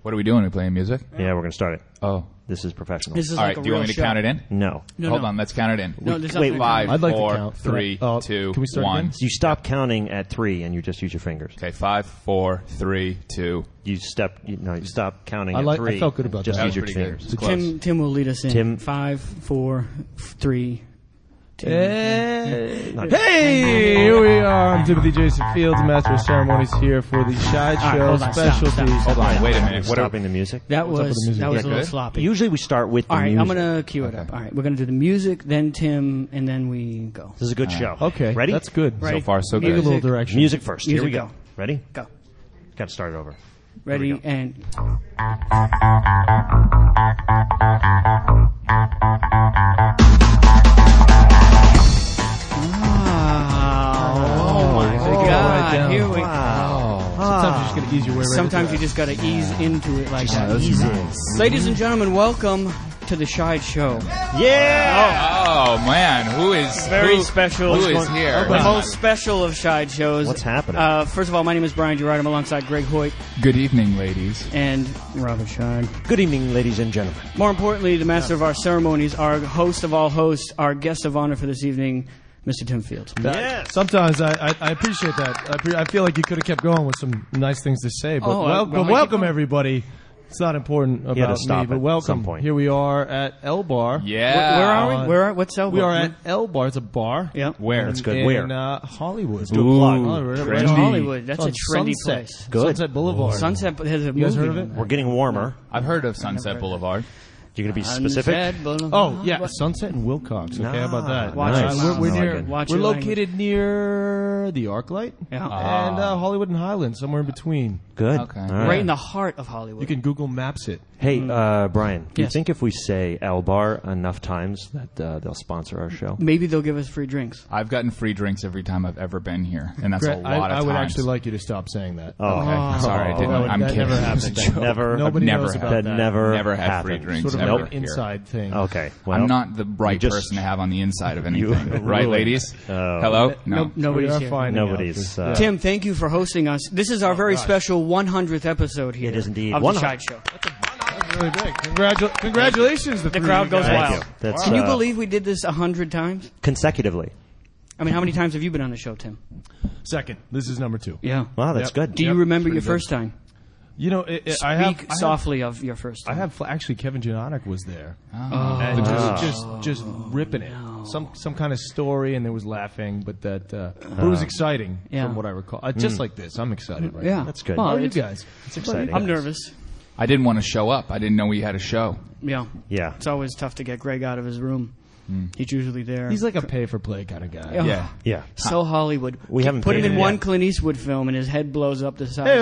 What are we doing? Are we playing music? Yeah, we're going to start it. Oh. This is professional. This is All like right, a do you want real me to show. count it in? No. No, Hold on, let's count it in. No, there's Wait, nothing. 5, I'd like to 4, count. 3, Oh, 2, can we start 1. again? You stop counting at 3 and you just use your fingers. Okay, 5, 4, 3, 2. You stop counting I at like- 3. I felt good about just that. use your That was pretty good. fingers. It's close. Tim will lead us in. Tim. 5, 4, 3, 2. Hey, here we are. I'm Timothy Jason Fields, Master of Ceremonies, here for the Shy right, Show hold on, stop, specialties. stop. Hold on, wait a minute. What are, Stopping the music. That What's up was with the music? that was Yeah, a little good. sloppy. Usually we start with the All right, music. I'm gonna cue it up. All right, we're gonna do the music, then Tim, and then we go. This is a good show. Okay, Ready? that's good. Ready? so far, so Give a good. little direction. Music first. Here we Music, go. go. Ready? Go. Got to start it over. Ready we go. and. Oh my Take it God! right down. Here we. Sometimes you just gotta ease your way right Sometimes into you just gotta ease into it like that. Easy. Ladies and gentlemen, welcome to the Shy Show. Yeah. Oh, man. Who is Very special. Who is here? The most special of Shy shows. What's happening? First of all, my name is Brian Gerard. I'm alongside Greg Hoyt Good evening, ladies. and Robert Scheid. Good evening, ladies and gentlemen. More importantly, the master of our ceremonies, our host of all hosts, our guest of honor for this evening, Mr. Tim Fields. Yes. Sometimes I appreciate that. I feel like you could have kept going with some nice things to say, but Oh, welcome everybody. It's not important had to about stop me, at but some welcome. point. Here we are at L Bar. Yeah. Where are we? What's Elbow? We are at L Bar. It's a bar. Yeah. Where? That's good. In Where? Hollywood. Ooh, Hollywood. trendy. Right on Hollywood. That's It's a on trendy Sunset. place. Good. Sunset Boulevard. Sunset has a You guys movie heard of on it? there. We're getting warmer. I've heard of Sunset Boulevard. You're going to be specific? Sunset Boulevard. Oh yeah, Sunset and Wilcox. Okay, how about that? Watch Nice. your mouth. We're I like near. it. Watch We're your language. located near the ArcLight Yeah. and Hollywood and Highland, somewhere in between. Good. Okay. All Right in the heart of Hollywood. You can Google Maps it. Hey, Brian, do you Yes. think if we say L Bar enough times that they'll sponsor our show? Maybe they'll give us free drinks. I've gotten free drinks every time I've ever been here, and that's Greg, a lot of I times. would actually like you to stop saying that. Oh, Okay. Sorry, I didn't. I'm that kidding. never It was a happened. joke. Never. Nobody never knows had- about that that. never Never had happened. free drinks. Sort of ever like an here. inside thing. Okay. Well, I'm not the right just- person to have on the inside of You anything. Right, ruined ladies? it. Hello? No. Nobody's We are here. finding out. Nobody's. Tim, thank you for hosting us. This is our very special 100th episode here. It is indeed. Of the 100. Shide Show. That's really big. Congratulations. The crowd goes Thank wild. you. That's, Can you believe we did this 100 times? consecutively? I mean, how many times have you been on the show, Tim? Second. This is number 2. Yeah. Wow, that's Yep. good. Do you remember your first time? You know, I Speak have softly of your first I time. have actually Kevin Janonik was there, Oh. and just ripping it. Some kind of story, and there was laughing, but that but it was exciting Yeah. from what I recall. Just like this, I'm excited right Yeah. now. That's good. How Well, are you it's- guys? It's exciting. I'm nervous. I didn't want to show up. I didn't know we had a show. Yeah. Yeah. It's always tough to get Greg out of his room. He's usually there. He's like a pay-for-play kind of guy. Oh, Yeah. Yeah. So Hollywood. We haven't put him paid in him one yet. Clint Eastwood film, and his head blows up the side.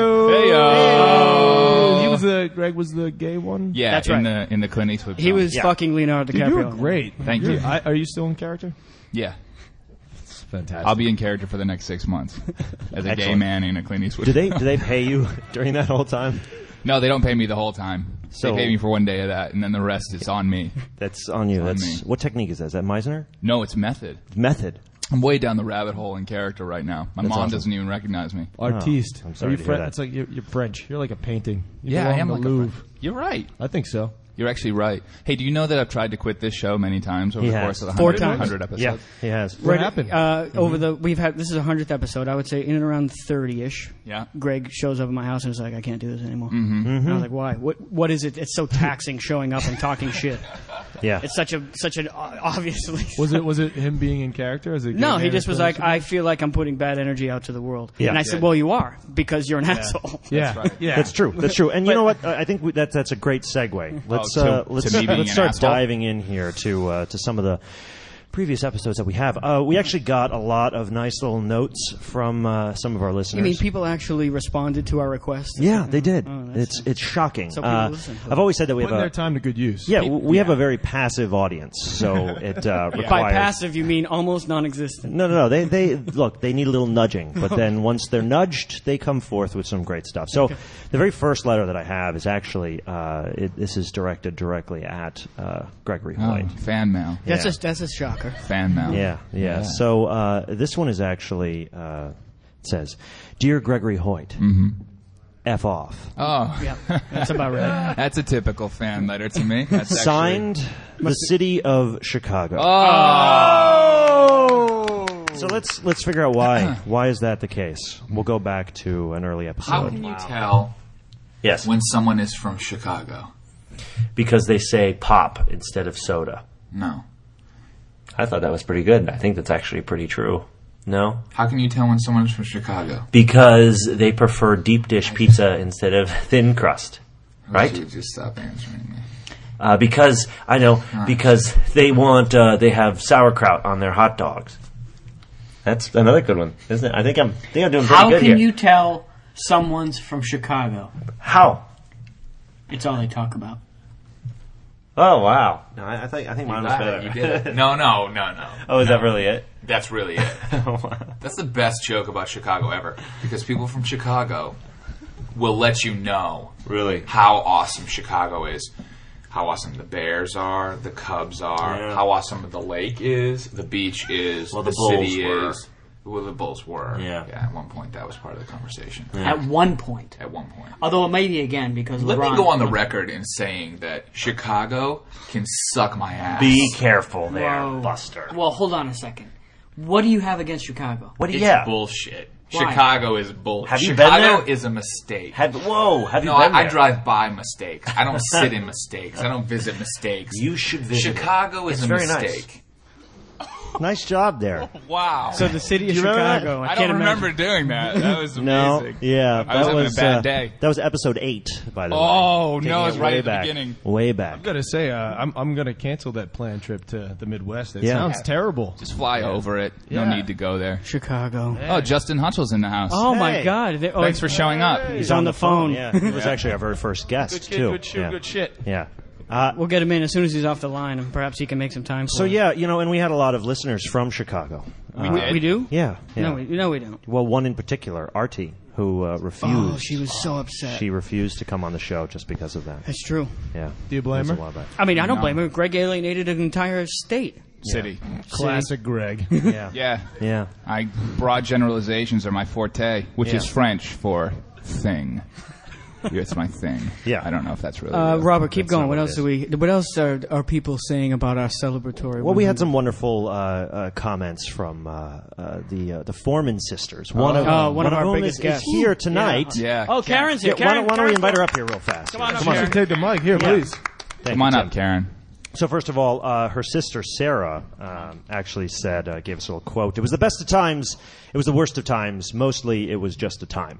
Hey-o. He was Greg was the gay one. Yeah, That's in right. the Clint Eastwood He film. was Yeah. fucking Leonardo Dude, DiCaprio. you were great. Thank you. Are you still in character? Yeah. It's fantastic. I'll be in character for the next 6 months as a gay Excellent. man in a Clint Eastwood Do film. they pay you during that whole time? No, they don't pay me the whole time. So- they pay me for one day of that, and then the rest is on me. That's on you. on That's me. what technique is that? Is that Meisner? No, it's method. Method. I'm way down the rabbit hole in character right now. My mom awesome. doesn't even recognize me. Artiste. I'm sorry Are you to hear that. It's like you're French. You're like a painting. You Yeah, I belong am to like the a Louvre. friend. You're right. I think so. You're actually right. Hey, do you know that I've tried to quit this show many times over He the has. course of the 4 100 times. episodes? Yeah, he has. What happened? Over we've had this is a 100th episode. I would say in and around 30ish. Yeah. Greg shows up at my house and is like, I can't do this anymore. And I was like, why? What is it? It's so taxing showing up and talking shit. Yeah. It's such an obviously. Was it him being in character? As a gay No, man he just was approach? like, I feel like I'm putting bad energy out to the world. Yeah. And I said, well, you are, because you're an asshole. Yeah, yeah. That's true. That's true. And you know what? I think that's a great segue. Let's to me being let's an start asshole? diving in here to some of the previous episodes that we have. We actually got a lot of nice little notes from some of our listeners. You mean people actually responded to our request? Yeah, they did. Oh, that's It's shocking. So people listen to I've always said that we Putting their have time to good use. we have a very passive audience, so it requires. By passive, you mean almost non-existent. No. They look. They need a little nudging, but then once they're nudged, they come forth with some great stuff. So, the very first letter that I have is actually this is directed directly at Gregory Oh, Hoyt. fan mail. That's Yeah. that's a shocker. Fan mail. Yeah. So this one is actually it says, "Dear Gregory Hoyt, F off. Oh, Yeah, that's about right. that's a typical fan letter to me. That's actually... Signed, the city of Chicago. Oh! So let's figure out why. Why is that the case? We'll go back to an early episode. How can you tell Yes, when someone is from Chicago? because they say pop instead of soda. No. I thought that was pretty good. I think that's actually pretty true. No? How can you tell when someone is from Chicago? Because they prefer deep dish pizza instead of thin crust. Right? You just stop answering me. Because they want they have sauerkraut on their hot dogs. That's another good one, isn't it? I think I'm doing pretty How good can here. you tell someone's from Chicago? How? It's all they talk about. Oh wow! No, I think mine was better. You did it. No. Oh, is that really it? That's really it. That's the best joke about Chicago ever. Because people from Chicago will let you know Really? how awesome Chicago is. How awesome the Bears are, the Cubs are, Yeah. how awesome the lake is, the beach is, Well, the the Bulls city were. is. Well, the Bulls were. Yeah. At one point, that was part of the conversation. At one point. At one point. Although it may be again because Let LeBron... me go on the record in saying that Chicago can suck my ass. Be careful there, Whoa. Buster. Well, hold on a second. What do you have against Chicago? What do It's you have? bullshit. Why? Chicago is bullshit. Have you been Chicago there? is a mistake. Have you No, been I there? drive by mistakes. I don't sit in mistakes. I don't visit mistakes. You should visit. Chicago is It's a very nice. mistake. Nice job there. Wow. So the city of Do you remember that? Chicago. I I can't don't remember imagine. doing that. That was amazing. No, yeah, I was that having a bad day. That was episode 8, by the way. Oh, Taking no, it it's right way at the back, beginning. Way back. I'm gonna say I'm gonna cancel that planned trip to the Midwest. It Yeah. sounds terrible. Just fly over it. No Yeah. need to go there. Chicago. Oh, Justin Hutchell's in the house. Oh my Hey. God! Thanks for showing up. He's on the phone. Yeah, he was actually our very first guest Good kid, too. good shit, yeah. good shit. Yeah. We'll get him in as soon as he's off the line, and perhaps he can make some time. So for it. yeah, and we had a lot of listeners from Chicago. we do. Yeah. No, we don't. Well, one in particular, Artie, who refused. Oh, she was so upset. She refused to come on the show just because of that. That's true. Yeah. Do you blame There's her? a lot of that. I mean, I don't No. blame her. Greg alienated an entire state. City. Classic Greg. Yeah. Yeah. Yeah. Broad generalizations are my forte, which Yeah. is French for thing. It's my thing. Yeah. I don't know if that's really. Robert, keep That's going. not What what else it do we? What else are people saying about our celebratory? Well, we had some wonderful comments from the Foreman sisters. One of one of our whom biggest is guests. here tonight. Yeah. Oh, Karen's here. Yeah, why don't we Karen, invite her up here real fast? Come on up, Come on, Sharon. take the mic here, please. Thank Come on you, up, Tim. Karen. So first of all, her sister Sarah actually said, gave us a little quote. It was the best of times. It was the worst of times. Mostly, it was just a time.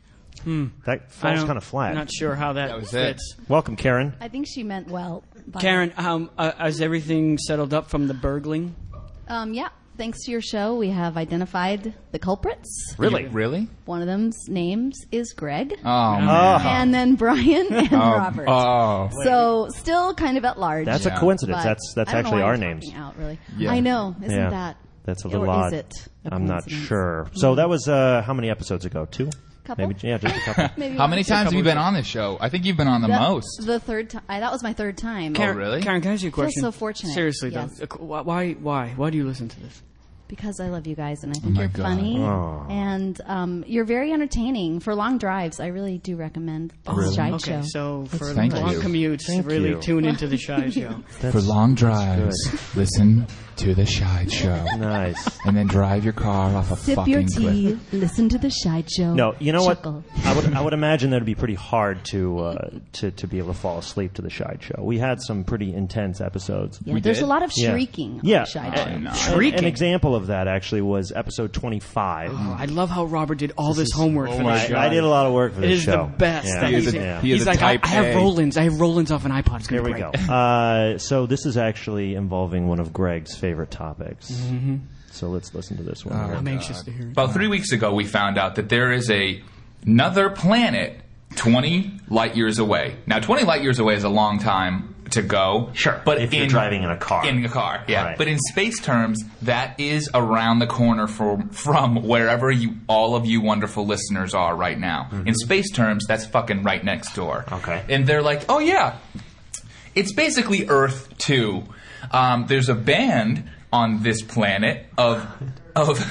That I falls don't- kind of flat. Not sure how that, That was it. fits. Welcome, Karen. I think she meant well. By Karen, is everything settled up from the burgling? Yeah. Thanks to your show, we have identified the culprits. Really? Really? One of them's names is Greg, Oh, man. and then Brian and Robert. Oh. So still kind of at large. That's Yeah. a coincidence. but That's I don't know actually why our you're names. talking Out, really. Yeah. I know. Isn't Yeah. that? That's a or little is odd. it a I'm not coincidence? sure. So that was how many episodes ago? 2? Couple? Maybe, yeah, just a couple. Maybe How many one. times have you been on this show? I think you've been on the most. The third time. That was my third time. Karen, really? Karen, can I ask you a question? so fortunate. Seriously, Yes. though. Why do you listen to this? Because I love you guys and I think my you're God. funny Aw. and you're very entertaining for long drives. I really do recommend the Shide Okay, Show. so for Thank long you. commutes, Thank really you. tune into the Shy Show. For long drives, listen to the Shide Show, Nice. and then drive your car off a Sip fucking your cliff. tea, listen to the Shide Show. No, you know chuckle. what? I would imagine that it'd be pretty hard to be able to fall asleep to the Shide Show. We had some pretty intense episodes. Yeah, We there's did? a lot of Yeah. shrieking Yeah. on the Shide Show. no. Shrieking. An example of that actually was episode 25. I love how Robert did all this homework for my this show. I did a lot of work for It this is show. the best. Yeah. that He is he's a- he is he's a like, type I have A. Rollins. I have Rollins off an iPod. It's gonna Here be we great. go. So this is actually involving one of Greg's favorite topics. Mm-hmm. So let's listen to this one. I'm anxious to hear it. About 3 weeks ago, we found out that there is another planet 20 light years away. Now, 20 light years away is a long time to go. Sure, But if you're driving in a car. In a car, yeah. Right. But in space terms, that is around the corner from wherever all of you wonderful listeners are right now. In space terms, that's fucking right next door. Okay. And they're like, oh yeah, it's basically Earth 2. There's a band on this planet of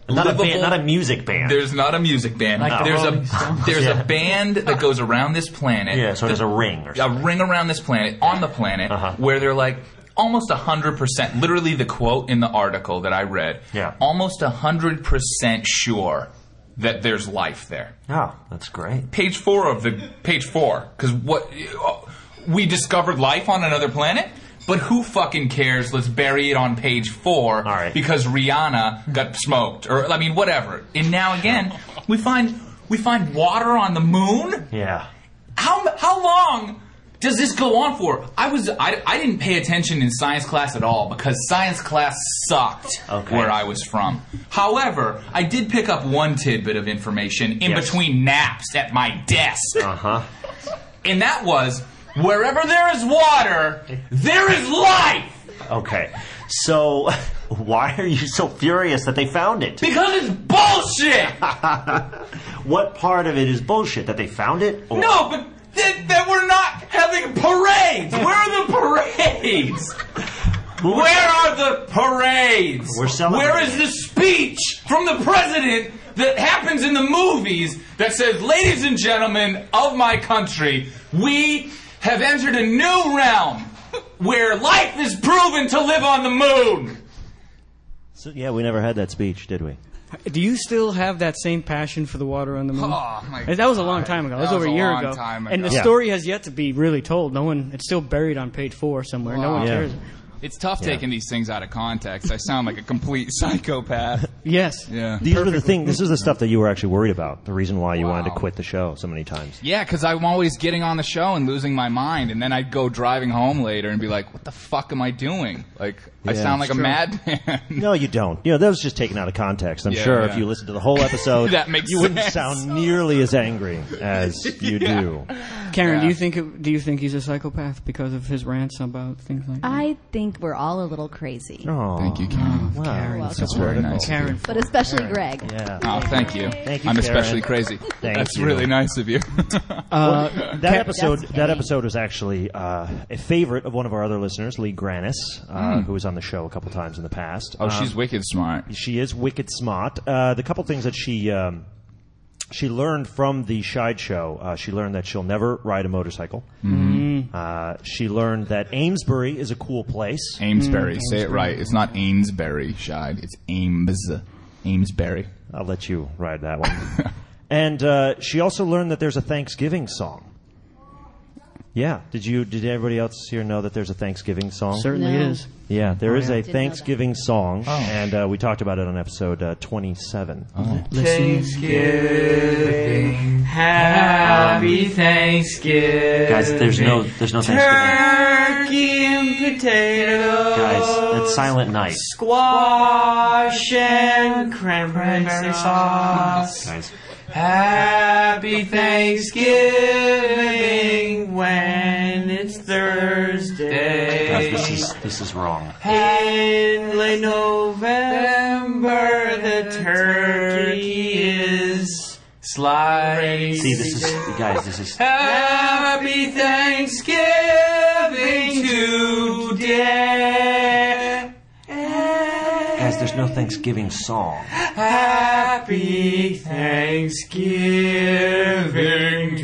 Not a livable- band, not a music band. There's not a music band. Like the there's Rolling Stones. there's a band that goes around this planet. Yeah, so there's a ring or A something. ring around this planet, on the planet, Uh-huh. where they're like almost 100%, literally the quote in the article that I read, Yeah. almost 100% sure that there's life there. Oh, that's great. Page 4, because we discovered life on another planet? But who fucking cares? Let's bury it on page 4 right. because Rihanna got smoked, or I mean, whatever. And now again, we find water on the moon. Yeah. How long does this go on for? I didn't pay attention in science class at all because science class sucked where I was from. However, I did pick up one tidbit of information in between naps at my desk. And that was, wherever there is water, there is life! Okay. So, why are you so furious that they found it? Because it's bullshit! What part of it is bullshit? That they found it? Or- No, but that we're not having parades! Where are the parades? Where are the parades? We're celebrating. Where is the speech from the president that happens in the movies that says, ladies and gentlemen of my country, we have entered a new realm where life is proven to live on the moon. So, yeah, we never had that speech, did we? Do you still have that same passion for the water on the moon? Oh, my That was a long time ago. That was over a year long ago. time And the ago. story has yet to be really told. No one. It's still buried on page 4 somewhere. No one Wow. cares. It's tough taking these things out of context. I sound like a complete psychopath. Yes. Yeah. These were the thing. This is the stuff that you were actually worried about. The reason why you wanted to Wow. quit the show so many times. Yeah, because I'm always getting on the show and losing my mind, and then I'd go driving home later and be like, "What the fuck am I doing?" Like, I Yeah, sound like a it's true. madman. No, you don't. You know, that was just taken out of context. I'm Yeah, sure yeah. if you listened to the whole episode, That makes you wouldn't sense. sound nearly as angry as you do. Karen, Yeah. do you think he's a psychopath because of his rants about things like that? I think we're all a little crazy. Oh, Thank you, Karen. wow. Karen. Welcome. That's very nice. Karen. But especially Greg. Yeah. Oh, thank you. Thank you, I'm Karen. especially crazy. Thank That's you. really nice of you. That episode. That's That Kenny. episode was actually a favorite of one of our other listeners, Lee Granis, who was on the show a couple times in the past. Oh, she's wicked smart. She is wicked smart. The couple things that she learned from the Shide Show, she learned that she'll never ride a motorcycle. She learned that Amesbury is a cool place. Amesbury. Say it right. It's not Amesbury, Shide. It's Amesbury. I'll let you ride that one. And she also learned that there's a Thanksgiving song. Yeah. Did everybody else here know that there's a Thanksgiving song? Certainly No. it is. Yeah, there is a Didn't know Thanksgiving song, and we talked about it on episode 27. Thanksgiving. Happy Thanksgiving. Guys, there's no Thanksgiving. Turkey and potato. Guys, it's Silent Night. Squash and cranberry sauce. Guys, Happy Thanksgiving when it's Thursday. guys, this is wrong. In late November, the turkey is sliced. See, this is Happy Thanksgiving today. guys. There's no Thanksgiving song. Happy Thanksgiving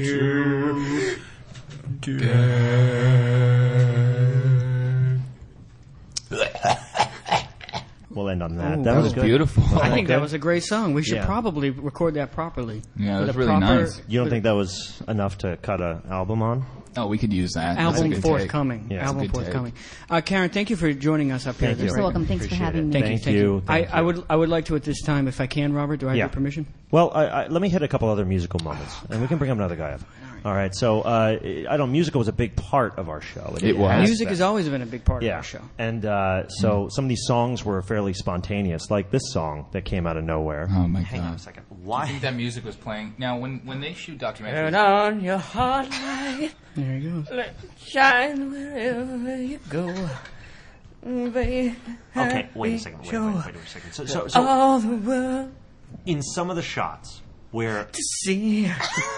We'll end on that. Ooh, that was good. Beautiful. I think Okay. that was a great song. We should Yeah. probably record that properly. Yeah, With that's a really nice. You don't think that was enough to cut an album on? Oh, we could use that. That's a Album good forthcoming. Yeah, it's a Album good take. forthcoming. Karen, thank you for joining us up here. Thank you. This You're break. welcome. Thanks for Appreciate having it. me. Thank Thank you. you. I Thank would like to at this time, if I can, Robert. Do I have Yeah. your permission? Well, let me hit a couple other musical moments, and we can bring up another guy up. All right. So, I don't. Musical was a big part of our show. It was. has Music been. has always been a big part Yeah. of our show. And so some of these songs were fairly spontaneous, like this song that came out of nowhere. Oh my Hang on a god. second. I Why? think that music was playing. Now, when they shoot Turn documentaries, on your hot light, There he goes. let it shine wherever you go. Baby, Okay, wait a second. Wait a second. So all the world in some of the shots where to see.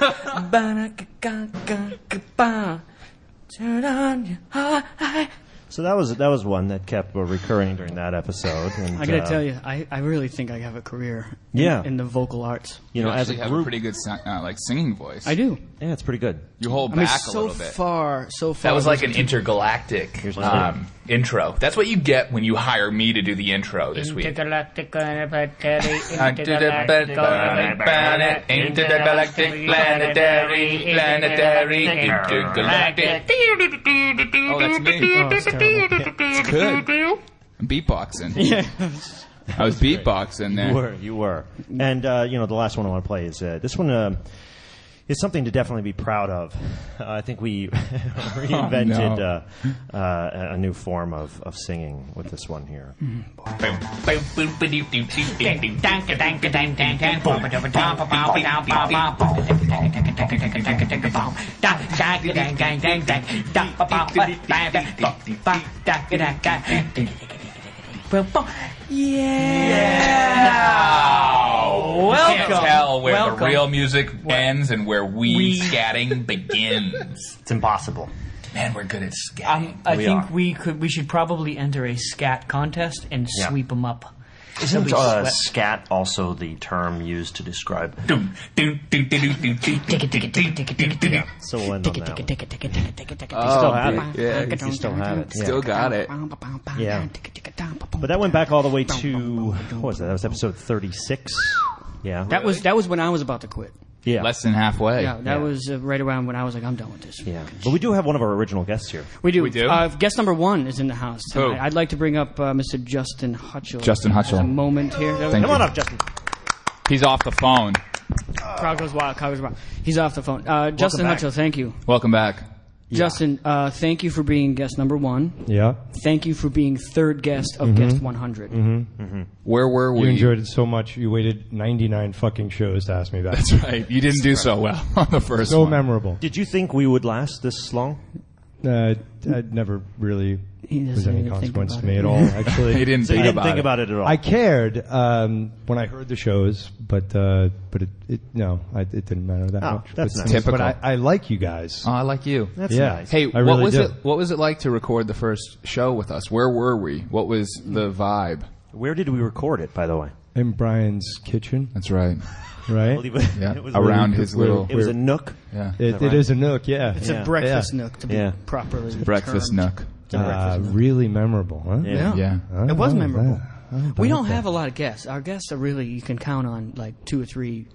Ba-da-ga-ga-ga-ga-ba. Turn on your hot light. So that was one that kept recurring during that episode. And, I gotta tell you, I really think I have a career in the vocal arts. You as actually a have group, a pretty good singing voice. I do. Yeah, it's pretty good. You hold I mean, back a so little bit. far. That was like an intergalactic intro. That's what you get when you hire me to do the intro this week. Intergalactic planetary. Oh, that's me. it's terrible. It's good. I'm beatboxing. Yeah. I was beatboxing there. You were. And, the last one I want to play is this one is something to definitely be proud of. I think we reinvented a new form of singing with this one here. You can't tell where the real music ends and where we scatting begins. It's impossible. Man, we're good at scatting. I think we should probably enter a scat contest and sweep them up. Isn't scat also the term used to describe? So we'll end on that. Yeah, You still have it. still got it. Yeah. But that went back all the way to, what was that? That was episode 36. Yeah. That was when I was about to quit. Yeah. Less than halfway. Yeah, that was right around when I was like, I'm done with this. Yeah. But we do have one of our original guests here. We do. We do? Guest number 1 is in the house tonight. Who? I'd like to bring up Mr. Justin Hutchell. Justin Hutchell. There's a moment here. Thank Come you. on up, Justin. He's off the phone. Crowd goes wild. Crowd goes wild. He's off the phone. Justin back. Hutchell, thank you. Welcome back. Justin, thank you for being guest number 1. Yeah. Thank you for being third guest of guest 100. Where were You we? enjoyed it so much, you waited 99 fucking shows to ask me back. That's right. You didn't do so well on the first So one. memorable. Did you think we would last this long? I'd never really He doesn't was any even think consequence to about me it. at all, actually. He didn't So you think didn't about think it. about it at all? I cared when I heard the shows, but it didn't matter that Oh, much. that's But- nice. Typical. But I like you guys. Oh, I like you. That's yeah. nice. Hey, I what really was do. it? What was it like to record the first show with us? Where were we? What was the vibe? Where did we record it, by the way? In Brian's kitchen, That's right. right? Yeah, It was around really- his little It was a nook. yeah It is a nook, yeah. It's Yeah. a breakfast Yeah. nook to be Yeah. properly breakfast termed. nook. Really memorable, huh? Yeah. Yeah. It was Oh, memorable. that- We don't have a lot of guests. Our guests are really, you can count on like 2 or 3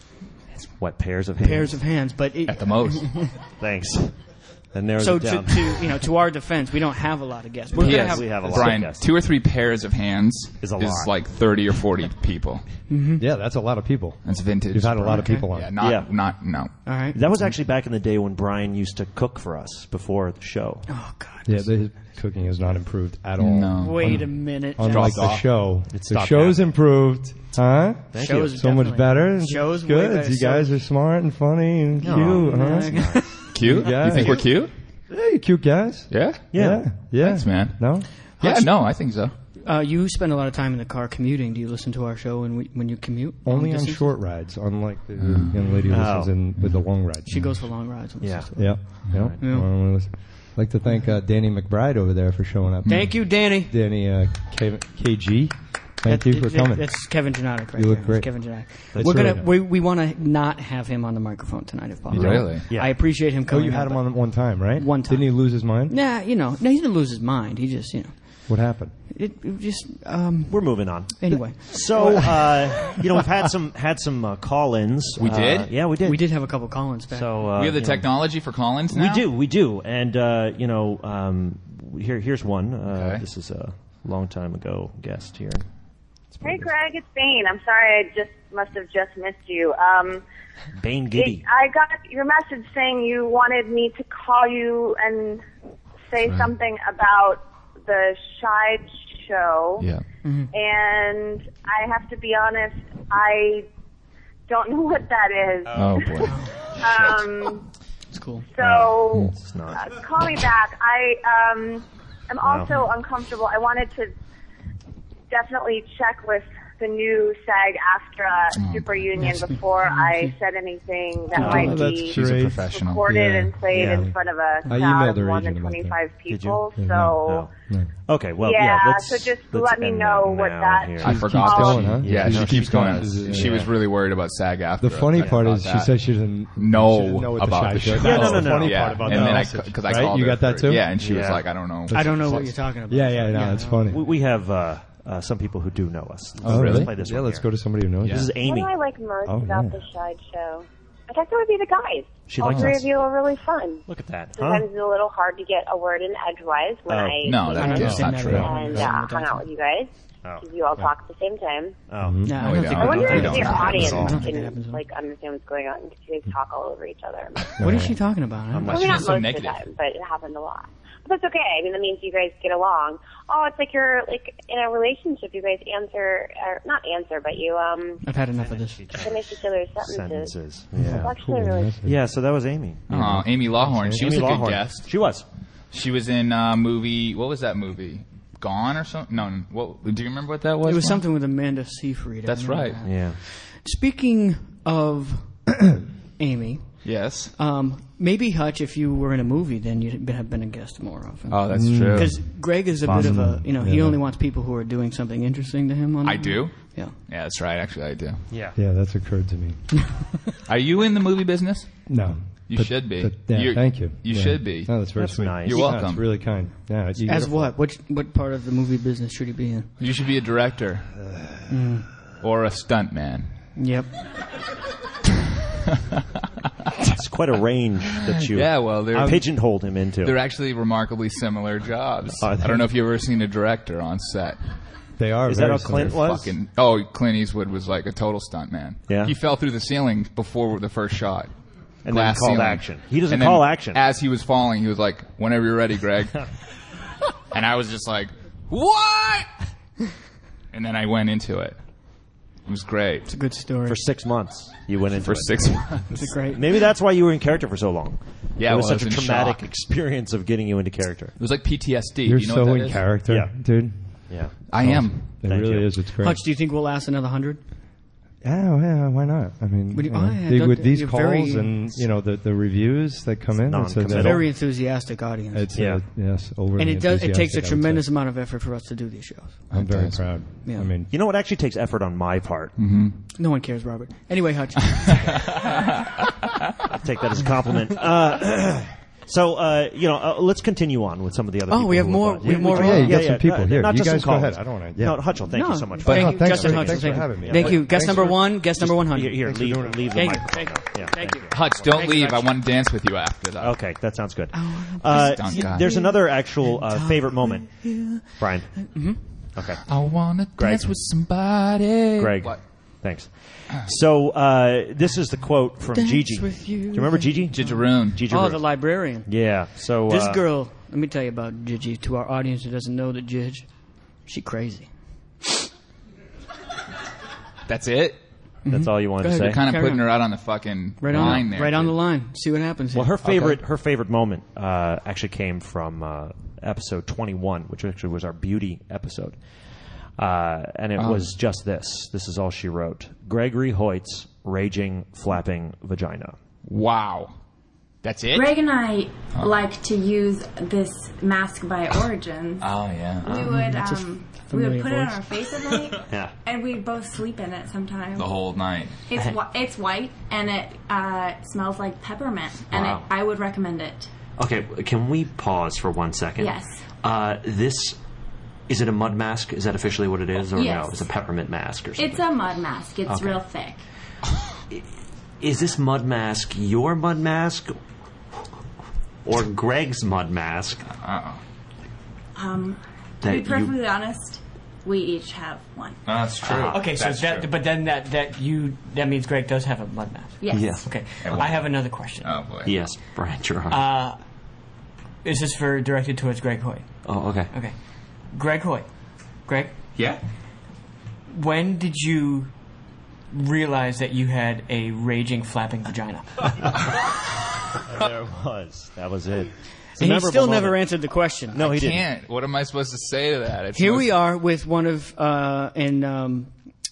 What, pairs of hands? pairs of hands. But At the most. Thanks. That narrows so it down. to our defense, we don't have a lot of guests. We're Yes. gonna have We have a lot Brian, of guests. 2 or 3 pairs of hands Is a lot. like 30 or 40 people. Yeah, that's a lot of people. That's vintage. You've had a lot of Okay. people on. Yeah, Yeah. no. all right. That was actually back in the day when Brian used to cook for us before the show. Oh God. Yeah, the cooking has not improved at all. No. Wait a minute. Unlike Dropped the off. show. It The stopped show's happening. improved. Huh? Thank Shows you. So much definitely. better. Shows way good. better. You guys are smart and funny and cute, huh? Cute? Yeah. You think we're cute? Yeah, you cute guys. Yeah? Yeah. Yeah. Thanks, man. No? Yeah, no, I think so. You spend a lot of time in the car commuting. Do you listen to our show when you commute? Only Long on distance? short rides, unlike the young lady who listens in with the long rides. She goes for long rides. Yeah. Yeah. Yeah. Yeah. I'd like to thank Danny McBride over there for showing up. Thank you, Danny. Danny KG. Thank you for coming. That's Kevin Janotic, right You look there. great. Kevin Janotic. That's We're really gonna nice. we want to not have him on the microphone tonight if possible. Really? Yeah. I appreciate him Oh, coming. you had him but- on one time, right? One time. Didn't he lose his mind? Nah, he didn't lose his mind. He just, What happened? it just We're moving on. anyway. So, we've had some call-ins. We did? Yeah, we did. We did have a couple call-ins back. So We have the technology for call-ins now? We do, and here's one. Okay. This is a long time ago guest here. Hey, Greg, it's Bane. I'm sorry, I must have just missed you. Bane Giddy. I got your message saying you wanted me to call you and say something about the Shide show. Yeah. And I have to be honest, I don't know what that is. Oh, boy. It's cool. So It's not. call me back. I am also uncomfortable. I wanted to definitely check with the new SAG-AFTRA Super Union before I said anything that might be She's a professional. recorded and played in front of a crowd of more than 25 people. So, Okay, well, so just let me know what that. I forgot that. going, huh? Yeah, she keeps going. Yeah. She was really worried about SAG-AFTRA. The funny part is she said she doesn't know what about the show. Yeah, no. The funny Yeah, part about and that. then because I Right? called You her got that for- too? Yeah, and she was like, I don't know. I don't know what you're talking about. Yeah, it's funny. we have some people who do know us. Oh, Let's really? play this Yeah, one let's here. go to somebody who knows. Yeah. This is What Amy. do I like most Oh, about yeah. the Shide Show? I guess it would be the guys. She All likes three us. of you are really fun. Look at that. Sometimes it's a little hard to get a word in edgewise when I No, that's not true. and hung out with you guys. Because you all talk at the same time. Oh. No, I don't think I wonder we if don't your have that audience at all. I don't think it happens can at all. like understand what's going on because you guys talk all over each other. What is she talking about? I don't know. Maybe not so most negative. of the time, but it happened a lot. But that's okay. I mean, that means you guys get along. Oh, it's like you're like in a relationship. You guys not answer, but you I've had enough of this. finish each other's sentences. Sentences. It's Yeah. actually really. Yeah, so that was Amy. Oh, Amy Lawhorn. She was a Amy good Lawhorn. guest. She was. She was in a movie. What was that movie? Gone or something? No. What? Do you remember what that was? It was Mark? something with Amanda Seyfried. I That's remember right. that. Yeah. Speaking of Amy, Yes. maybe Hutch, if you were in a movie, then you'd have been a guest more often. Oh, that's true. Because Greg is a bit of a, he only wants people who are doing something interesting to him. I do. Yeah. Yeah, that's right. Actually, I do. Yeah. Yeah, that's occurred to me. Are you in the movie business? No. You should be. Thank you. You Yeah. should be. No, that's very That's sweet. nice. You're Yeah, welcome. it's really kind. Yeah, you As get it. what? What part of the movie business should he be in? You should be a director or a stunt man. Yep. It's quite a range that you Yeah, well, they're pigeonholed him into. they're actually remarkably similar jobs. Are they? I don't know if you've ever seen a director on set. They are. Is that very how Clint similar. was? Clint Eastwood was like a total stunt man. Yeah? He fell through the ceiling before the first shot. And Glass then called ceiling. action. He doesn't And then call action. As he was falling, he was like, "Whenever you're ready, Greg." And I was just like, "What?" And then I went into it. It was great. It's a good story. For 6 months, you went into For it. 6 months. It's a great. Maybe that's why you were in character for so long. Yeah, it was well, I such a was in traumatic shock. experience of getting you into character. It was like PTSD. You're Do you know so what that in is? character, Yeah. dude. Yeah. I am. It Thank really you. is. It's great. Hutch, do you think we'll last another 100? Yeah, why not? I mean, Would you- you know, oh, yeah, with these you're calls very- and the reviews that come in, it's non-committal. Very enthusiastic audience. it's Yeah. yes, overly And it does. It takes a enthusiastic, I would tremendous say. amount of effort for us to do these shows. I'm very does. proud. Yeah. I mean, You know what actually takes effort on my part? No one cares, Robert. Anyway, Hutch. I'll take that as a compliment. Let's continue on with some of the other people. we have who more- on. we have more- yeah, you got some people here. Not You just guys some go callers. ahead. I don't want to. Yeah. No, Hutchel, thank you so much. Thank you, thanks Justin for- Hutch. thanks for having me. Thank you. Guest Thanks number for- 1. Guest number 100. Here, leave the Thank you. microphone. Thank you. Yeah, Thank you. Hutch, don't Thank you, leave. Hutch. I want to dance with you after that. Okay, that sounds good. Stunt guy. There's another actual favorite moment. Brian. Okay. I want to Greg. dance with somebody. Greg. What? Thanks. So this is the quote from Dance Gigi. Do with you. you remember Gigi? Gigeroon. Gigi. Oh, the librarian. Yeah. So This girl, let me tell you about Gigi. To our audience who doesn't know the Gigi, she crazy. That's it? that's all you wanted Go to ahead, say. You're kind of Carry putting on. her out on the fucking Right line on, there. right on dude. the line. See what happens. Well, here. her favorite moment actually came from episode 21, which actually was our beauty episode, and it was just this. This is all she wrote: Gregory Hoyt's raging, flapping vagina. Wow. That's it? Greg and I like to use this mask by Origins. Oh, yeah. We would put it on voice. our face at night, Yeah. and we'd both sleep in it sometimes. The whole night. It's white, and it smells like peppermint, and Wow. I would recommend it. Okay, can we pause for 1 second? Yes. Is it a mud mask? Is that officially what it is? Or Yes. no? It's a peppermint mask or something? It's a mud mask. It's Okay. real thick. Is this mud mask your mud mask? Or Greg's mud mask? To That be you- perfectly honest, we each have one. That's true. Okay, so That's true. but then that means Greg does have a mud mask. Yes. Yes. Okay, I have another question. Oh, boy. Yes, Brian Gerard. Is this directed towards Greg Hoyt? Oh, okay. Okay, Greg Hoyt. Greg, Yeah? when did you realize that you had a raging, flapping vagina? There was. That was it. And he still never answered the question. No, he I didn't. can't. What am I supposed to say to that? It's Here most- we are with one of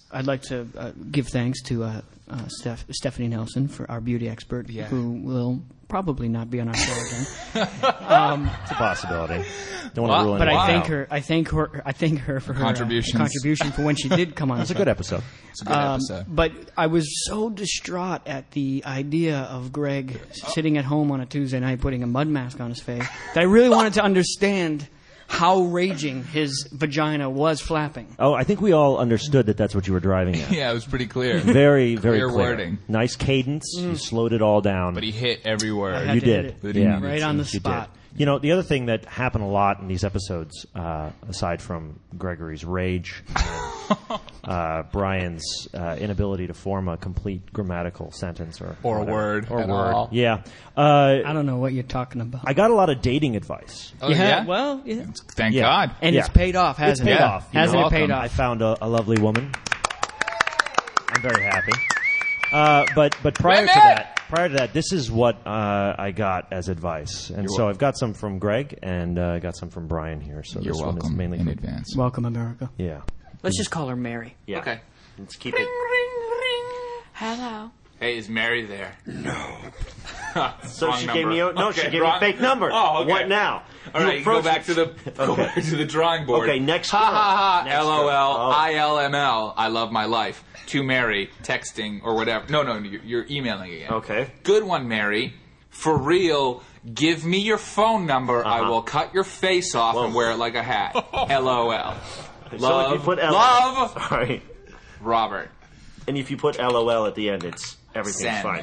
I'd like to give thanks to Stephanie Nelson, for our beauty expert, who will probably not be on our show again. It's a possibility. Don't want to ruin it. But I thank her for her contribution for when she did come on. It's a good episode. It's a good episode. But I was so distraught at the idea of Greg sitting at home on a Tuesday night putting a mud mask on his face that I really wanted to understand how raging his vagina was flapping. Oh, I think we all understood that that's what you were driving at. Yeah, it was pretty clear. Very, very clear clear. wording. Nice cadence. You slowed it all down. But he hit every word. You did. Yeah. Right on the spot. You know, the other thing that happened a lot in these episodes, aside from Gregory's rage and Brian's inability to form a complete grammatical sentence or a word or at word. all. Yeah. I don't know what you're talking about. I got a lot of dating advice. Oh, yeah? Well, yeah. Thank God. And it's paid off, hasn't it? It's paid off. Hasn't it paid off? I found a lovely woman. I'm very happy. But prior to that, this is what I got as advice, and so I've got some from Greg and I got some from Brian here. So You're this welcome one is mainly in from advance. Welcome, America. Yeah. Let's just call her Mary. Yeah. Okay. Let's keep it. Hello. Hey, is Mary there? No. So Wrong number. she gave me a fake number. Oh, okay. What now? All right, go back to the drawing board. Okay, next. Ha ha ha! Next LOL. girl. ILML. I love my life. To Mary, texting or whatever. No, you're emailing again. Okay. Good one, Mary. For real, give me your phone number. I will cut your face off and wear it like a hat. LOL. So if you put love. Sorry. Robert. And if you put LOL at the end, everything's Send. fine.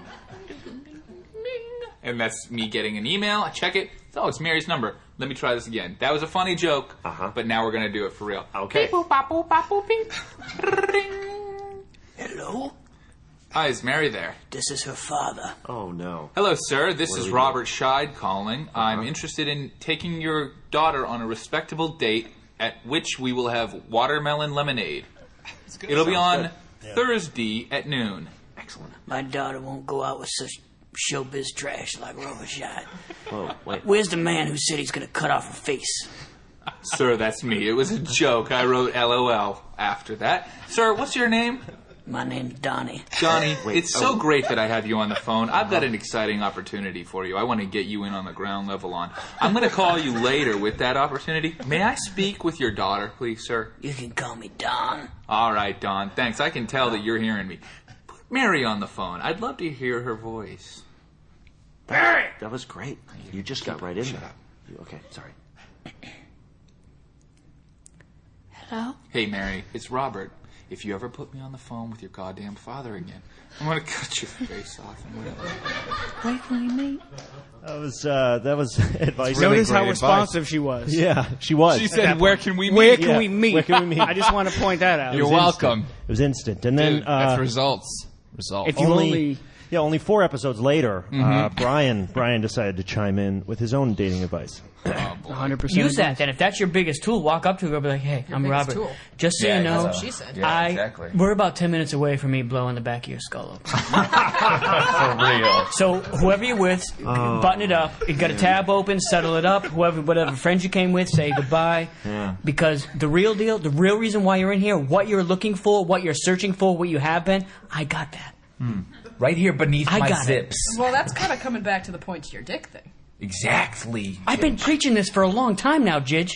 And that's me getting an email. I check it. Oh, it's Mary's number. Let me try this again. That was a funny joke, but now we're going to do it for real. Okay. Beep, boop, bop, boop, bop, boop, beep. Ring. Hello? Hi, is Mary there? This is her father. Oh, no. Hello, sir. This is Robert Scheid calling. I'm interested in taking your daughter on a respectable date at which we will have watermelon lemonade. It'll be on Thursday at noon. Excellent. My daughter won't go out with such showbiz trash like Robert Scheid. Whoa, wait. Where's the man who said he's going to cut off her face? Sir, that's me. It was a joke. I wrote LOL after that. Sir, what's your name? My name's Donnie. Johnny, it's so great that I have you on the phone. I've got an exciting opportunity for you. I want to get you in on the ground level on. I'm going to call you later with that opportunity. May I speak with your daughter, please, sir? You can call me Don. All right, Don. Thanks. I can tell that you're hearing me. Put Mary on the phone. I'd love to hear her voice. Mary! That was great. You just got right in there. Okay, sorry. Hello? Hey, Mary. It's Robert. If you ever put me on the phone with your goddamn father again, I'm going to cut your face off and whatever. Where can we meet? That was advice. Notice how responsive she was. Yeah, she was. She said, "Where can we meet?" Where can we meet? Where can we meet? I just want to point that out. You're welcome. It was instant. And then Dude, that's results. If you only 4 episodes later, Brian decided to chime in with his own dating advice. 100%. Use that then. If that's your biggest tool, walk up to her and be like, hey, I'm Robert. tool. Just so you know, That's what she said. Yeah, exactly. we're about 10 minutes away from me blowing the back of your skull open. For real. So whoever you're with, button it up. You got a tab open, settle it up. Whatever friends you came with, say goodbye. Yeah. Because the real deal, the real reason why you're in here, what you're looking for, what you're searching for, what you have been, I got that. Right here beneath I my got zips. Well, that's kind of coming back to the point to your dick thing. Exactly. I've been preaching this for a long time now, Jidge.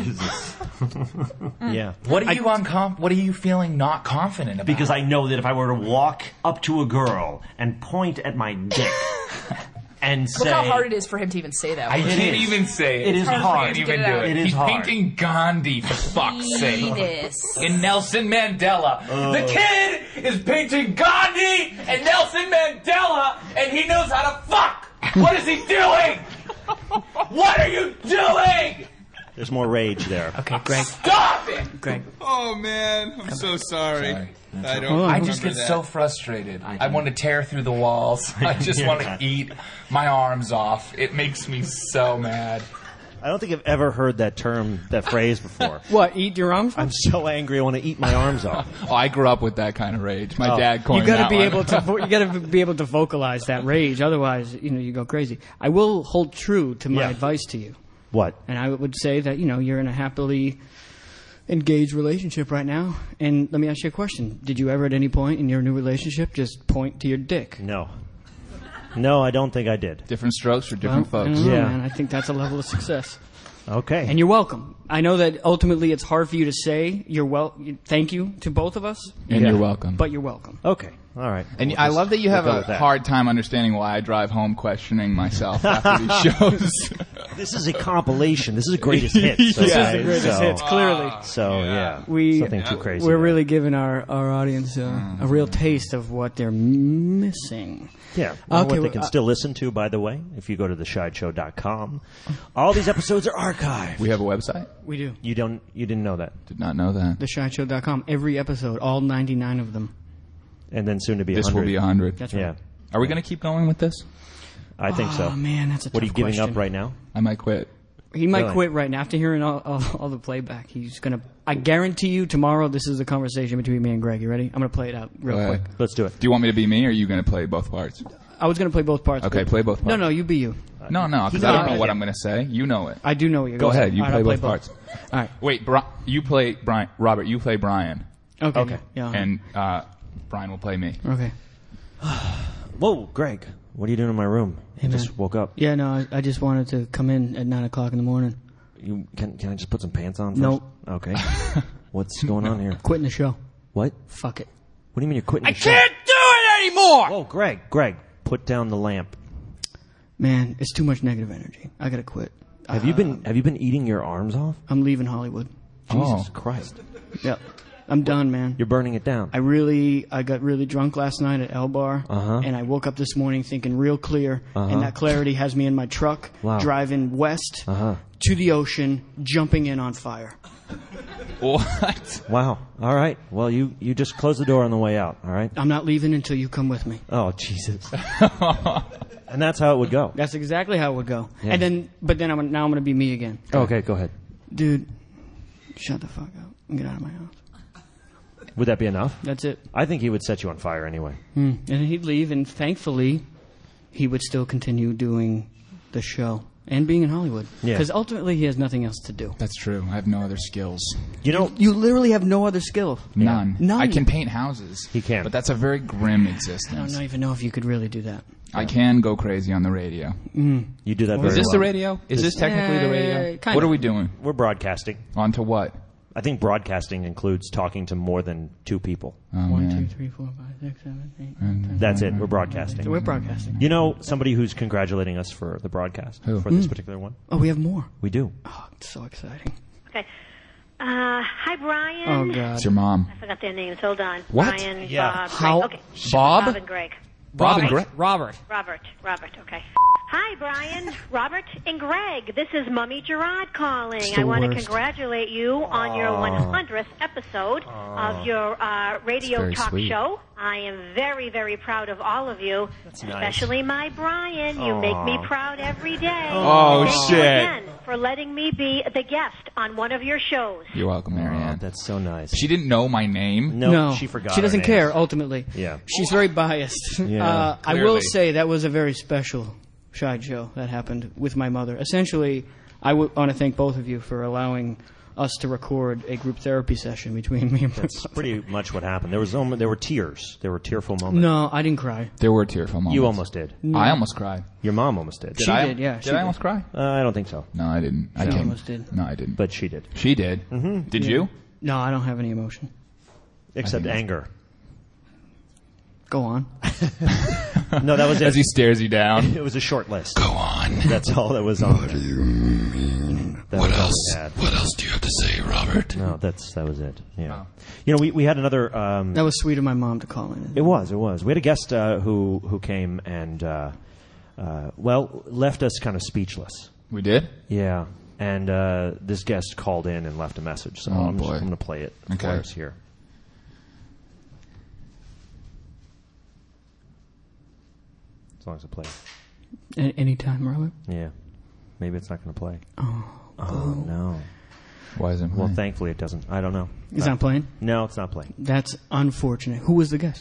Yeah. What are you What are you feeling not confident about? Because I know that if I were to walk up to a girl and point at my dick and say... Look how hard it is for him to even say that. I can't even say it. It is hard. I can't even do it. It is He's hard. painting Gandhi, for fuck's sake. Penis. In Nelson Mandela. The kid is painting Gandhi and Nelson Mandela, and he knows how to fuck. What is he doing? What are you doing? There's more rage there. Okay, Greg. Stop it! Greg. Oh man, I'm so sorry. I don't. Oh, I remember just get that. so frustrated. I want to tear through the walls. I just want to eat my arms off. It makes me so mad. I don't think I've ever heard that phrase before. What, eat your arms? I'm so angry I want to eat my arms off. Oh, I grew up with that kind of rage. My dad coined You got to that be one. able to be able to vocalize that rage. Otherwise, you go crazy. I will hold true to my advice to you. What? And I would say that, you're in a happily engaged relationship right now. And let me ask you a question. Did you ever at any point in your new relationship just point to your dick? No. No, I don't think I did. Different strokes for different folks. I don't know, man. I think that's a level of success. Okay. And you're welcome. I know that ultimately it's hard for you to say thank you to both of us. And you're welcome. But you're welcome. Okay. All right. And I love that you have a hard time understanding why I drive home questioning myself after these shows. This is a compilation. This is a greatest hits. This is the greatest hits, clearly. So, yeah. Something too crazy. We're really giving our audience a real taste of what they're missing. Yeah. What they can still listen to, by the way, if you go to theshideshow.com. All these episodes are archived. We have a website? We do. You didn't know that? Did not know that. Theshideshow.com. Every episode, all 99 of them. And then soon to be 100. This will be 100. That's right. Yeah. Are we going to keep going with this? I think so. Oh, man, that's a tough What are you giving question. up right now? I might quit. He might quit right now. After hearing all the playback, he's going to... I guarantee you tomorrow this is a conversation between me and Greg. You ready? I'm going to play it out real quick. Let's do it. Do you want me to be me, or are you going to play both parts? I was going to play both parts. Okay, play both parts. No, you be you. No, because I don't know what I'm going to say. You know it. I do know what you're Go going to say. ahead. You play both parts. All right. Wait, you play Brian. Robert, you play Brian. Okay. Yeah. And Brian will play me. Okay. Whoa, Greg. What are you doing in my room? Hey, I just woke up. Yeah, no, I just wanted to come in at 9 o'clock in the morning. Can I just put some pants on first? Nope. Okay. What's going on here? Quitting the show. What? Fuck it. What do you mean you're quitting the show? Can't do it anymore! Whoa, Greg, put down the lamp. Man, it's too much negative energy. I gotta quit. Have you been eating your arms off? I'm leaving Hollywood. Jesus Christ. Yep. I'm done, man. You're burning it down. I got really drunk last night at El Bar, and I woke up this morning thinking real clear, and that clarity has me in my truck, driving west to the ocean, jumping in on fire. What? Wow. All right. Well, you just close the door on the way out, all right? I'm not leaving until you come with me. Oh, Jesus. And that's how it would go. That's exactly how it would go. Yeah. And then I'm going to be me again. Okay, go ahead. Dude, shut the fuck up and get out of my house. Would that be enough? That's it. I think he would set you on fire anyway. And he'd leave, and thankfully, he would still continue doing the show and being in Hollywood. Yeah. Because ultimately, he has nothing else to do. That's true. I have no other skills. You literally have no other skill. None. None. I can paint houses. He can. But that's a very grim existence. I don't even know if you could really do that. I can go crazy on the radio. You do that very well. Is this the radio? Is this technically the radio? Kind What of. are we doing? We're broadcasting. On to what? I think broadcasting includes talking to more than two people. Oh, 1, man. 2, 3, 4, 5, 6, 7, 8, 9, 10. That's it. We're broadcasting. So we're broadcasting. You know somebody who's congratulating us for the broadcast? Who? For this particular one? Oh, we have more. We do. Oh, it's so exciting. Okay. Hi, Brian. Oh, God. It's your mom. I forgot their names. Hold on. What? Brian, Yeah. Bob, How- Greg. Okay. Bob? Bob and Greg. Bob and Greg? Robert. Robert, okay. Hi, Brian, Robert, and Greg. This is Mummy Gerard calling. It's the I want to worst. congratulate you on your 100th episode of your radio very talk sweet. show. I am very, very proud of all of you, especially my Brian. You make me proud every day. Oh, Thank shit. you again for letting me be the guest on one of your shows. You're welcome, Marianne. That's so nice. She didn't know my name. No, she forgot. She doesn't her care, names. ultimately. Yeah. She's very biased. Yeah, I will clearly. say that was a very special Shide show that happened with my mother. Essentially, I want to thank both of you for allowing us to record a group therapy session between me and my That's mother. pretty much what happened. There were tears. There were tearful moments. No, I didn't cry. There were tearful moments. You almost did. I almost cried. Your mom almost did. She did, yeah. Did I almost cry? I don't think so. No, I didn't. I She came. almost did. No, I didn't. But she did. She did. Mm-hmm. Did you? No, I don't have any emotion. Except anger. Go on. No, that was it. As he stares you down. It was a short list. Go on. That's all that was on. What do you mean? That What was all else? we had. What else do you have to say, Robert? No, that was it. Yeah. Oh. You know, we had another. That was sweet of my mom to call in. It was. We had a guest who came and left us kind of speechless. We did? Yeah. And this guest called in and left a message. So Oh, I'm boy. going to play it for Okay. us here. As long as it plays. Anytime, Robert. Yeah. Maybe it's not going to play. Oh. No. Why isn't it Well, playing? thankfully it doesn't. I don't know. It's not playing? No, it's not playing. That's unfortunate. Who was the guest?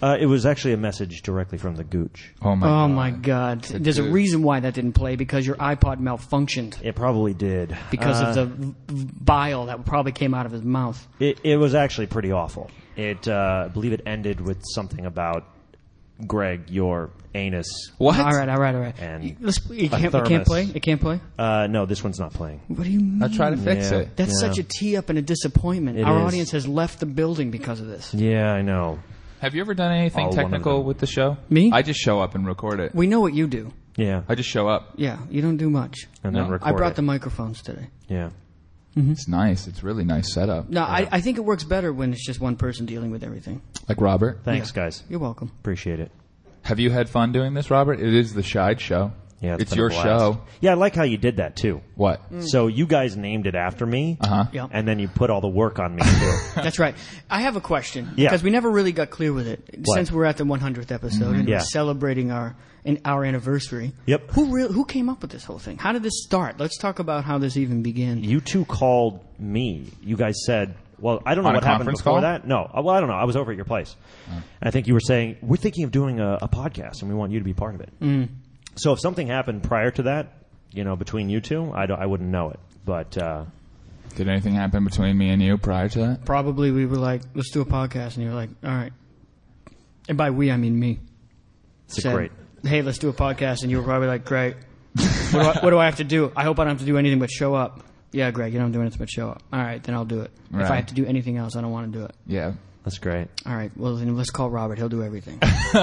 It was actually a message directly from the Gooch. Oh my God! There's a reason why that didn't play, because your iPod malfunctioned. It probably did because of the bile that probably came out of his mouth. It was actually pretty awful. I believe it ended with something about Greg, your anus. What? All right. And it can't play. It can't play. No, this one's not playing. What do you mean? I'll try to fix it. That's such a tee up and a disappointment. Our audience has left the building because of this. Yeah, I know. Have you ever done anything technical with the show? Me? I just show up and record it. We know what you do. Yeah. I just show up. Yeah, you don't do much. And then record I brought it. the microphones today. Yeah. Mm-hmm. It's nice. It's really nice setup. No, I think it works better when it's just one person dealing with everything. Like Robert? Thanks, guys. You're welcome. Appreciate it. Have you had fun doing this, Robert? It is the Shide Show. Yeah, it's your show. Yeah, I like how you did that too. What? So you guys named it after me, Yep. and then you put all the work on me too. That's right. I have a question Yeah. because we never really got clear with it What? since we're at the 100th episode and Yeah. we're celebrating our anniversary. Yep. Who came up with this whole thing? How did this start? Let's talk about how this even began. You two called me. You guys said, well, I don't know On a what happened conference before call? that. No, well, I don't know. I was over at your place. And I think you were saying, we're thinking of doing a podcast, and we want you to be part of it. Mm. So if something happened prior to that, between you two, I wouldn't know it. But did anything happen between me and you prior to that? Probably we were like, let's do a podcast, and you were like, all right. And by we, I mean me. It's great. Hey, let's do a podcast, and you were probably like, great. What do I have to do? I hope I don't have to do anything but show up. Yeah, Greg, you don't do anything but show up. All right, then I'll do it. Right. If I have to do anything else, I don't want to do it. Yeah. That's great. All right, well, then let's call Robert. He'll do everything.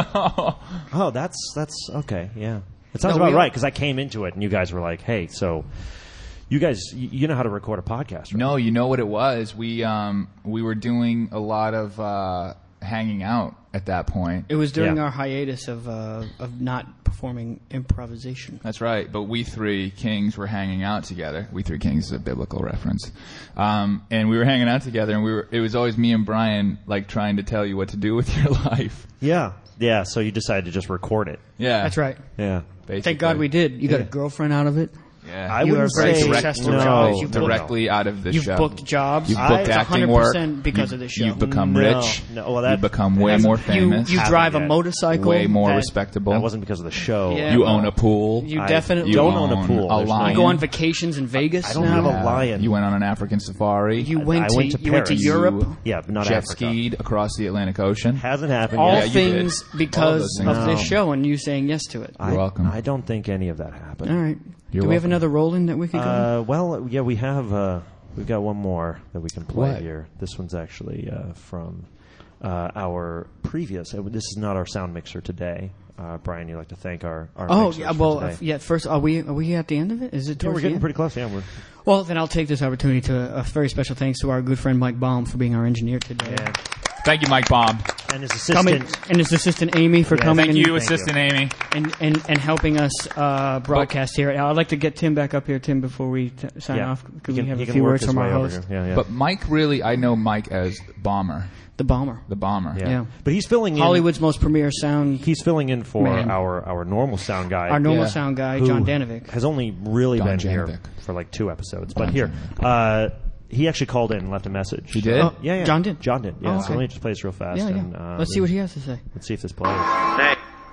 Oh, that's okay. Yeah, it sounds about right because I came into it and you guys were like, "Hey, so you guys, you know how to record a podcast?" Right? No, you know what it was. We were doing a lot of hanging out at that point. It was during our hiatus of not performing improvisation. That's right. But we three kings were hanging out together. We Three Kings is a biblical reference. And we were hanging out together, and it was always me and Brian like trying to tell you what to do with your life. Yeah. Yeah. So you decided to just record it. Yeah. That's right. Yeah. Basically. Thank God we did. You got a girlfriend out of it. Yeah. I wouldn't say directly out of the You've show. booked jobs. You've booked acting work. 100% because of this show. You've become rich. You've become way more famous. You drive a motorcycle. Way more respectable. That wasn't because of the show. Yeah. You own a pool. You definitely don't own a pool. A lion. You go on vacations in Vegas. I don't have a lion. You went on an African safari. You went to Europe. Yeah, but not jet Africa. skied across the Atlantic Ocean. Hasn't happened All yet. things because things. of this show and you saying yes to it. You're welcome. I don't think any of that happened. All right. You're Do we have welcome. another roll in that we could go? Well, yeah, we have. We've got one more that we can play What? here. This one's actually from our previous. This is not our sound mixer today. Brian, you'd like to thank our mixers yeah. for Well, today. first, are we at the end of it? Is it? Yeah, Towards we're the getting end? pretty close. Yeah, Well, then I'll take this opportunity to a very special thanks to our good friend Mike Baum for being our engineer today. Yeah. Thank you, Mike Baum. And his assistant. And his assistant Amy for coming. Thank you, Assistant Amy. And helping us broadcast here. I'd like to get Tim back up here, Tim, before we sign off, because we have a few words from our host. Yeah. But Mike really, I know Mike as Bomber. The Bomber. The Bomber. Yeah. But he's filling in. Hollywood's most premier sound. He's filling in for man. our normal sound guy. Our normal sound guy, John Danovic. Has only really Don been Janovic. here for like 2 episodes. But here, he actually called in and left a message. He did? Oh, Yeah. John did? Yeah. Oh, okay. So let me just play this real fast. Yeah, and, Let's see what he has to say. Let's see if this plays. Hey,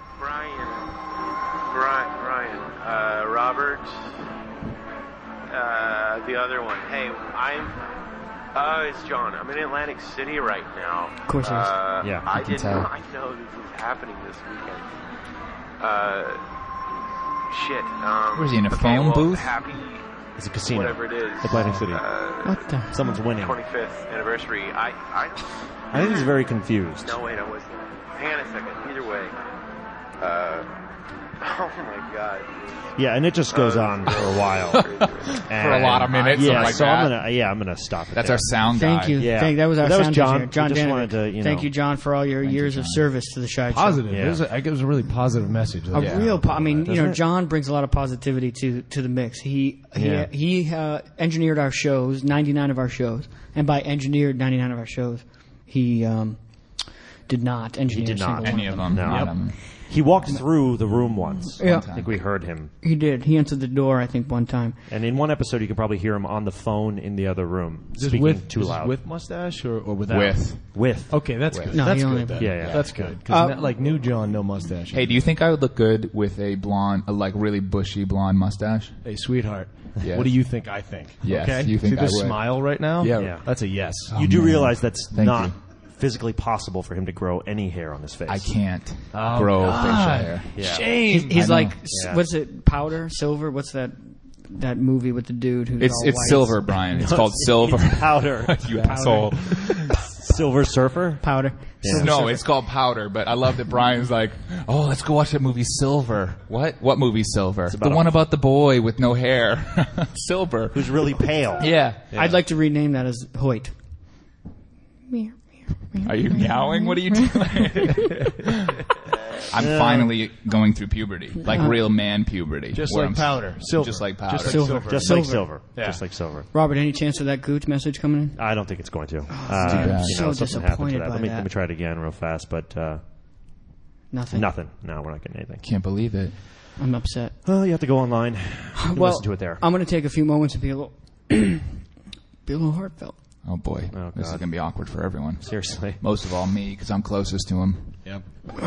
Brian, Robert, the other one. Hey, it's John. I'm in Atlantic City right now. Of course he is. Yeah, I can did tell. not know this was happening this weekend. Shit. Where is he, in a okay, phone well, booth? Happy, It's a casino. whatever it is. Atlantic City. What the? Someone's winning. 25th anniversary. I I think he's very confused. No, wait, I wasn't. Hang on a second. Either way. Oh my God. Yeah, and it just goes on for a while. For a lot of minutes. Yeah, like so that. I'm gonna stop it. That's there. our sound guy. Thank you. Yeah. That was our That was sound John. engineer, John We just Danovic. wanted to, Thank you, John, for all your years of service to the Shide Show. Positive. Yeah. It was a really positive message. A real, I mean, Doesn't it? John brings a lot of positivity to the mix. He engineered our shows, 99 of our shows, and by engineered 99 of our shows, he did not engineer He did not. a single Any one of them. No. Yep. He walked through the room once. Yeah. I think we heard him. He did. He answered the door, I think, one time. And in one episode, you can probably hear him on the phone in the other room, Is this speaking with, too is this loud. with mustache or without? With. Okay, that's With. good. No, That's he only- good. Then. Yeah. That's good. Because like new John, no mustache. Hey, do you think I would look good with a blonde, like really bushy blonde mustache? Hey, sweetheart. Yes. What do you think I think? Yes, Okay? you think See I this would. smile right now? Yeah. That's a yes. You do man. realize that's Thank not you. physically possible for him to grow any hair on his face. I can't Oh, grow God. facial hair. Yeah. Shame. He's I like, know. Yeah. what's it, Powder? Silver? What's that movie with the dude who's all It's white? Silver, Brian. It's called Silver. It's Powder. You asshole. Silver Surfer? Powder. Yeah. No, it's called Powder, but I love that Brian's like, oh, let's go watch that movie Silver. What? What movie Silver? about The one about the boy with no hair. Silver. Who's really pale. Yeah. I'd like to rename that as Hoyt. Are you meowing? What are you doing? I'm finally going through puberty, like real man puberty. Just where like I'm- Powder. Silver. Just like Powder. Just like Silver. Silver. Just Silver. like Silver. Yeah. Just like Silver. Robert, any chance of that Gooch message coming in? I don't think it's going to. bad. So something happened to disappointed that. by Let me that. try it again real fast, but Nothing. nothing. No, we're not getting anything. Can't believe it. I'm upset. Oh, you have to go online. You can Well, listen to it there. I'm going to take a few moments to be a little, be a little heartfelt. Oh boy, Oh, this is God. going to be awkward for everyone. Seriously. Most of all me, because I'm closest to him. Yep.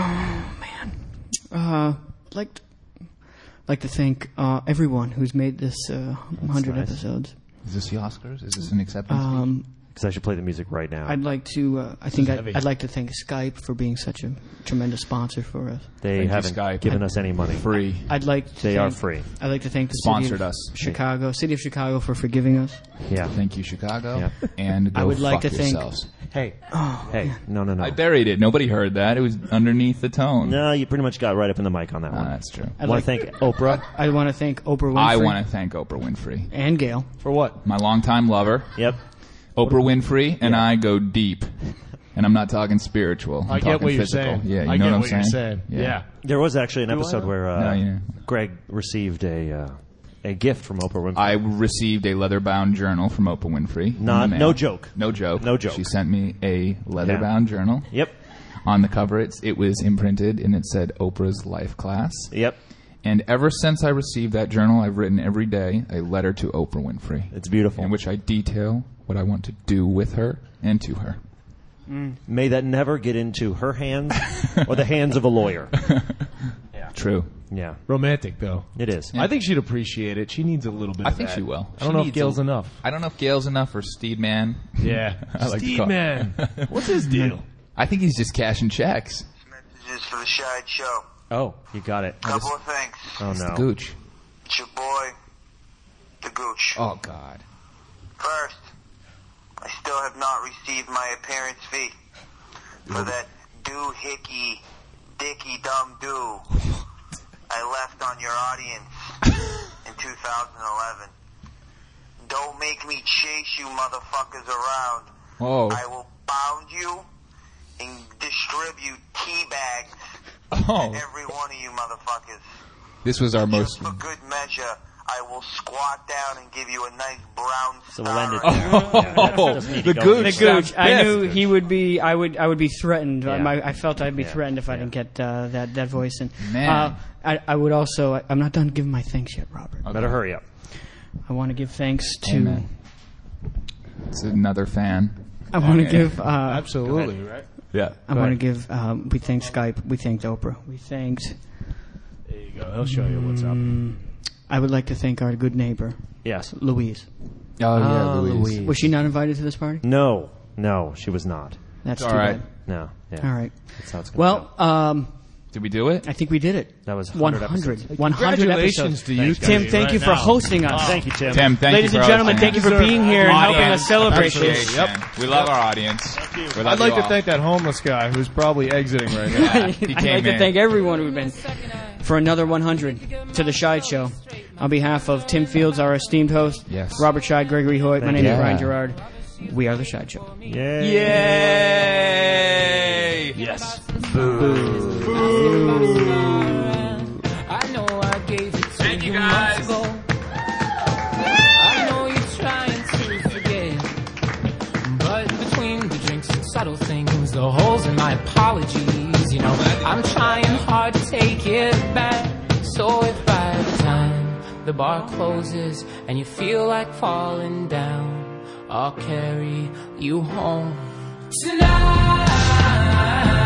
Like to thank everyone who's made this 100 nice. episodes. Is this the Oscars? Is this an acceptance speech? Because I should play the music right now. I'd like to. I think heavy. I'd like to thank Skype for being such a tremendous sponsor for us. They Thank you, haven't Skype. given us any money. Free. I'd like to. They thank, are free. I'd like to thank the Sponsored city of us. Chicago, City of Chicago, for forgiving us. Yeah. Thank you, Chicago. Yeah. And go I would like fuck to thank- yourselves. Hey. Oh, Hey. No. I buried it. Nobody heard that. It was underneath the tone. No, you pretty much got right up in the mic on that one. That's true. I'd Want like to thank Oprah? I want to thank Oprah Winfrey. I want to thank Oprah Winfrey. and Gail. For what? My longtime lover, Yep. Oprah Winfrey, and I go deep. And I'm not talking spiritual. I'm I get talking what you're physical. saying. Yeah, you I know get what what I'm you're saying? saying. Yeah. There was actually an Do I episode know? where No, yeah. Greg received a gift from Oprah Winfrey. I received a leather-bound journal from Oprah Winfrey. in Not- the mail. no joke. No joke. No joke. She sent me a leather-bound journal. Yep. On the cover, it was imprinted, and it said Oprah's Life Class. Yep. And ever since I received that journal, I've written every day a letter to Oprah Winfrey. It's beautiful. In which I detail what I want to do with her and to her. May that never get into her hands or the hands of a lawyer. True. Yeah. Romantic, though. It is. I think she'd appreciate it. She needs a little bit I of think that. she will. I don't know if Gail's enough. I don't know if Gail's enough or Steed Man. Yeah. I like to Steve call- Man. What's his deal? I think he's just cashing checks. Messages for the Shide Show. Oh, you got it. Couple of things. Oh, It's no. the gooch. It's your boy, the Gooch. Oh, God. First, I still have not received my appearance fee for that doohickey, dicky dumb do I left on your audience in 2011. Don't make me chase you motherfuckers around. Oh. I will bound you and distribute tea bags Oh. to every one of you motherfuckers. This was our most... For good measure, I will squat down and give you a nice brown So we'll end it star. there. Oh, Doesn't need the to go gooch. The Gooch. I Yes. knew he would be. I would be threatened. Yeah. I felt I'd be Yeah. threatened if I didn't get that voice. And Man. I would also. I'm not done giving my thanks yet, Robert. Better hurry up. I want to give thanks to. Amen. It's another fan. I want to give. Absolutely, right? Yeah. I want to give. We thanked Skype. We thanked Oprah. We thanked. There you go. He'll show you what's up. I would like to thank our good neighbor, Yes. Louise. Oh, yeah, Oh, Louise. Louise. Was she not invited to this party? No, she was not. That's It's too all right. bad. No. Yeah. All right. That's how it's going to Well, Did we do it? I think we did it. That was 100 episodes. 100 Congratulations episodes. to you, Tim, Tim, thank right you for now. hosting us. Thank you, Tim. Tim, thank Ladies you and for gentlemen, hosting thank you us. for being here and helping us celebrate this. Appreciation. We love our audience. We love I'd like you to all. thank that homeless guy who's probably exiting right now. Yeah, he I'd came like to in. thank everyone who's been for another 100 to the Shide Show. On behalf of Tim Fields, our esteemed host, Yes. Robert Scheid, Gregory Hoyt, my name is you. Brian Yeah. Gerard. We are the Shide Show. Yay. Yay! Yes. I know I gave it to Thank you, you guys. months ago. I know you're trying to forget, but between the drinks and subtle things, the holes in my apologies, you know, I'm trying hard to take the bar closes and you feel like falling down, I'll carry you home tonight.